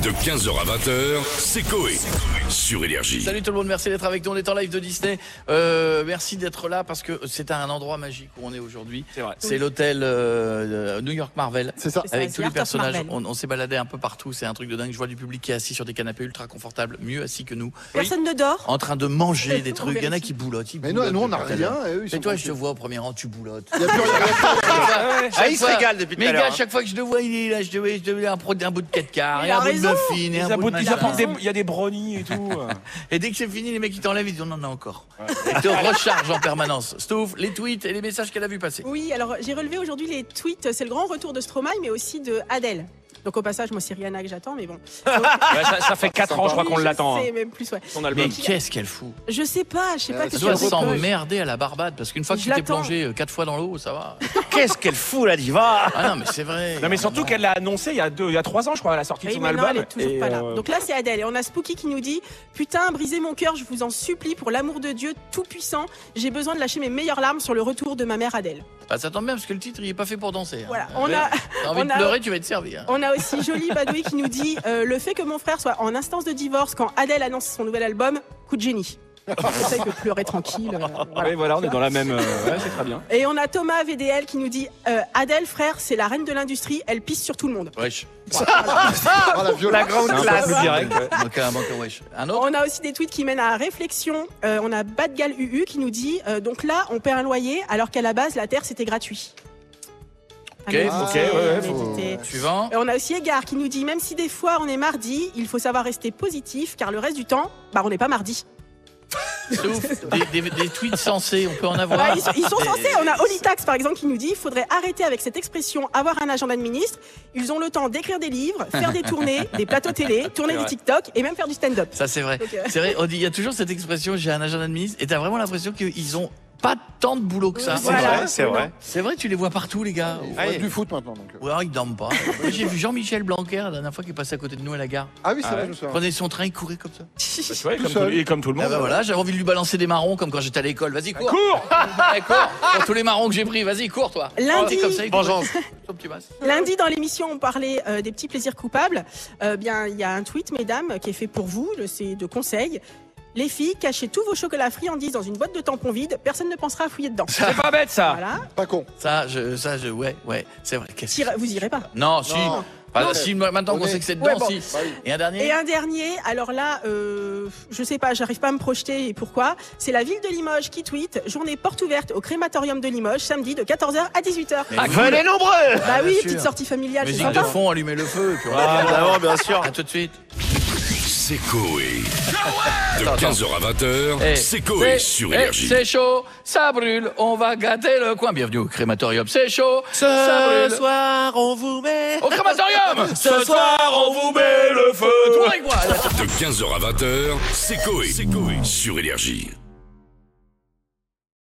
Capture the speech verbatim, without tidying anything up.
De quinze heures à vingt heures, c'est Coé sur Énergie. Salut tout le monde, merci d'être avec nous. On est en live de Disney. Euh, merci d'être là parce que c'est un endroit magique où on est aujourd'hui. C'est vrai. C'est l'hôtel euh, New York Marvel. C'est ça. Avec ça, tous les Art of personnages. Marvel. On, on s'est baladé un peu partout. C'est un truc de dingue. Je vois du public qui est assis sur des canapés ultra confortables, mieux assis que nous, Personne ne dort. en train de manger des On trucs. Il y en a vérifie. qui boulotent. ils Mais nous, boulotent nous on depuis n'a tout à l'heure. rien. Et eux, ils Mais sont toi, je te tranquilles. vois au premier rang, tu boulottes. Il y a plus rien. Ah, il se fois- régale depuis tout Mais à l'heure. gars, hein. chaque fois que je te vois, il est là. Je te vois, je te vois un, pro- un bout de quatre quarts, Il et un a bout de raison. muffin, et Ils un bout de aboutent- ils machin. apportent des- Il y a des brownies et tout. Et dès que c'est fini, les mecs ils t'enlèvent, ils disent on en a encore. Ils te rechargent en permanence. Stouff, les tweets et les messages qu'elle a vu passer. Oui, alors j'ai relevé aujourd'hui les tweets. C'est le grand retour de Stromae, mais aussi de Adèle. Donc au passage, moi c'est Rihanna que j'attends, mais bon. Donc, Ouais, ça, ça fait quatre ans, je crois oui, qu'on je l'attend. sais, hein, même plus, ouais. Son Mais album. qu'est-ce qu'elle fout? Je sais pas, je sais pas. Euh, qu'est-ce Ça doit qu'elle propose. s'emmerder à la Barbade, parce qu'une fois que Je tu t'es l'attends. plongé euh, quatre fois dans l'eau, ça va. Qu'est-ce qu'elle fout, la diva? Ah non, mais c'est vrai. Non, mais surtout qu'elle l'a annoncé il y a deux, il y a trois ans, je crois, à la sortie de Oui, son mais non, album. elle est toujours Et, pas là. euh, Donc là, c'est Adèle. Et on a Spooky qui nous dit putain, brisez mon cœur, je vous en supplie, pour l'amour de Dieu tout-puissant. J'ai besoin de lâcher mes meilleures larmes sur le retour de ma mère Adèle. Bah, ça tombe bien, parce que le titre, il est pas fait pour danser. hein. Voilà, Euh, on a- T'as envie on de a- pleurer, tu vas être servi. hein. On a aussi Jolie Badoui qui nous dit euh, le fait que mon frère soit en instance de divorce quand Adèle annonce son nouvel album, coup de génie. Comme ça, il peut pleurer tranquille. euh, voilà. Ouais, voilà, on est dans la même. euh, Ouais, c'est très bien. Et on a Thomas V D L qui nous dit euh, Adèle, frère, c'est la reine de l'industrie, elle pisse sur tout le monde. Wesh. Ah, la violence. grande C'est un peu classe. plus direct, direct. Donc, un manque à wesh. Un autre? On a aussi des tweets qui mènent à réflexion. Euh, on a Badgal U U qui nous dit euh, donc là, on paie un loyer alors qu'à la base, la terre c'était gratuit. Ok, À ok, méditer, ouais, ouais, à faut- méditer. Suivant. Et on a aussi Égard qui nous dit même si des fois on est mardi, il faut savoir rester positif car le reste du temps, bah on n'est pas mardi. Stouff, des, des, des tweets sensés, on peut en avoir. Bah, ils, sont, ils sont Des- censés. On a Olitax par exemple qui nous dit il faudrait arrêter avec cette expression avoir un agenda de ministre. Ils ont le temps d'écrire des livres, faire des tournées, des plateaux télé, tourner C'est du vrai. TikTok et même faire du stand-up. Ça, c'est vrai. Donc, euh, C'est vrai, on dit, il y a toujours cette expression, j'ai un agenda de ministre, et t'as vraiment l'impression qu'ils ont pas tant de boulot que ça. Oui, Voilà. vrai, c'est vrai. C'est vrai, tu les vois partout, les gars. Il faut Allez. mettre du foot maintenant. Donc. Ou alors ils dorment pas. Moi, j'ai vu Jean-Michel Blanquer la dernière fois qui est passé à côté de nous à la gare. Ah oui, c'est Ah vrai, ouais. je me souviens. Prenait son train, il courait comme ça. Bah, tu vois, Tout comme seul. tout, et comme tout le Ah monde. bah voilà, j'avais envie de lui balancer des marrons comme quand j'étais à l'école. Vas-y, cours. Cours. Allez, cours. Pour tous les marrons que j'ai pris, vas-y, cours toi. Lundi- Oh, comme ça, il courait. Vengeance. Son petit masque. Lundi, dans l'émission, on parlait euh, des petits plaisirs coupables. Euh, bien, il y a un tweet, mesdames, qui est fait pour vous. le- C'est de conseils. Les filles, cachez tous vos chocolats friandises dans une boîte de tampons vide. Personne ne pensera à fouiller dedans. C'est pas bête, ça. Voilà. Pas con. Ça, je, ça, je, ouais, ouais, c'est vrai. Qu'est-ce que- Tire- Vous irez pas. Non, si. Non. Enfin, Non. si, maintenant On qu'on est- sait que c'est Ouais, dedans, bon. si. Bah oui. Et un dernier. Et un dernier, alors là, euh, je sais pas, j'arrive pas à me projeter et pourquoi. C'est la ville de Limoges qui tweet journée porte ouverte au crématorium de Limoges samedi de quatorze heures à dix-huit heures. Mais Ah, cool. venez nombreux. Bah oui, bien petite sûr. sortie familiale, c'est Musique de sympa. fond, allumer le feu. Puis on Ah, revient. évidemment, bien sûr. À tout de suite. C'est Coé. De Attends, quinze heures à vingt heures, Eh, c'est Coé c'est- sur eh, Énergie. C'est chaud, ça brûle, on va gâter le coin. Bienvenue au crématorium, c'est chaud, ça brûle. soir, on vous met. Au crématorium. Ce soir, on vous met le feu. Toi et moi. De quinze heures à vingt heures, c'est Coé sur Énergie.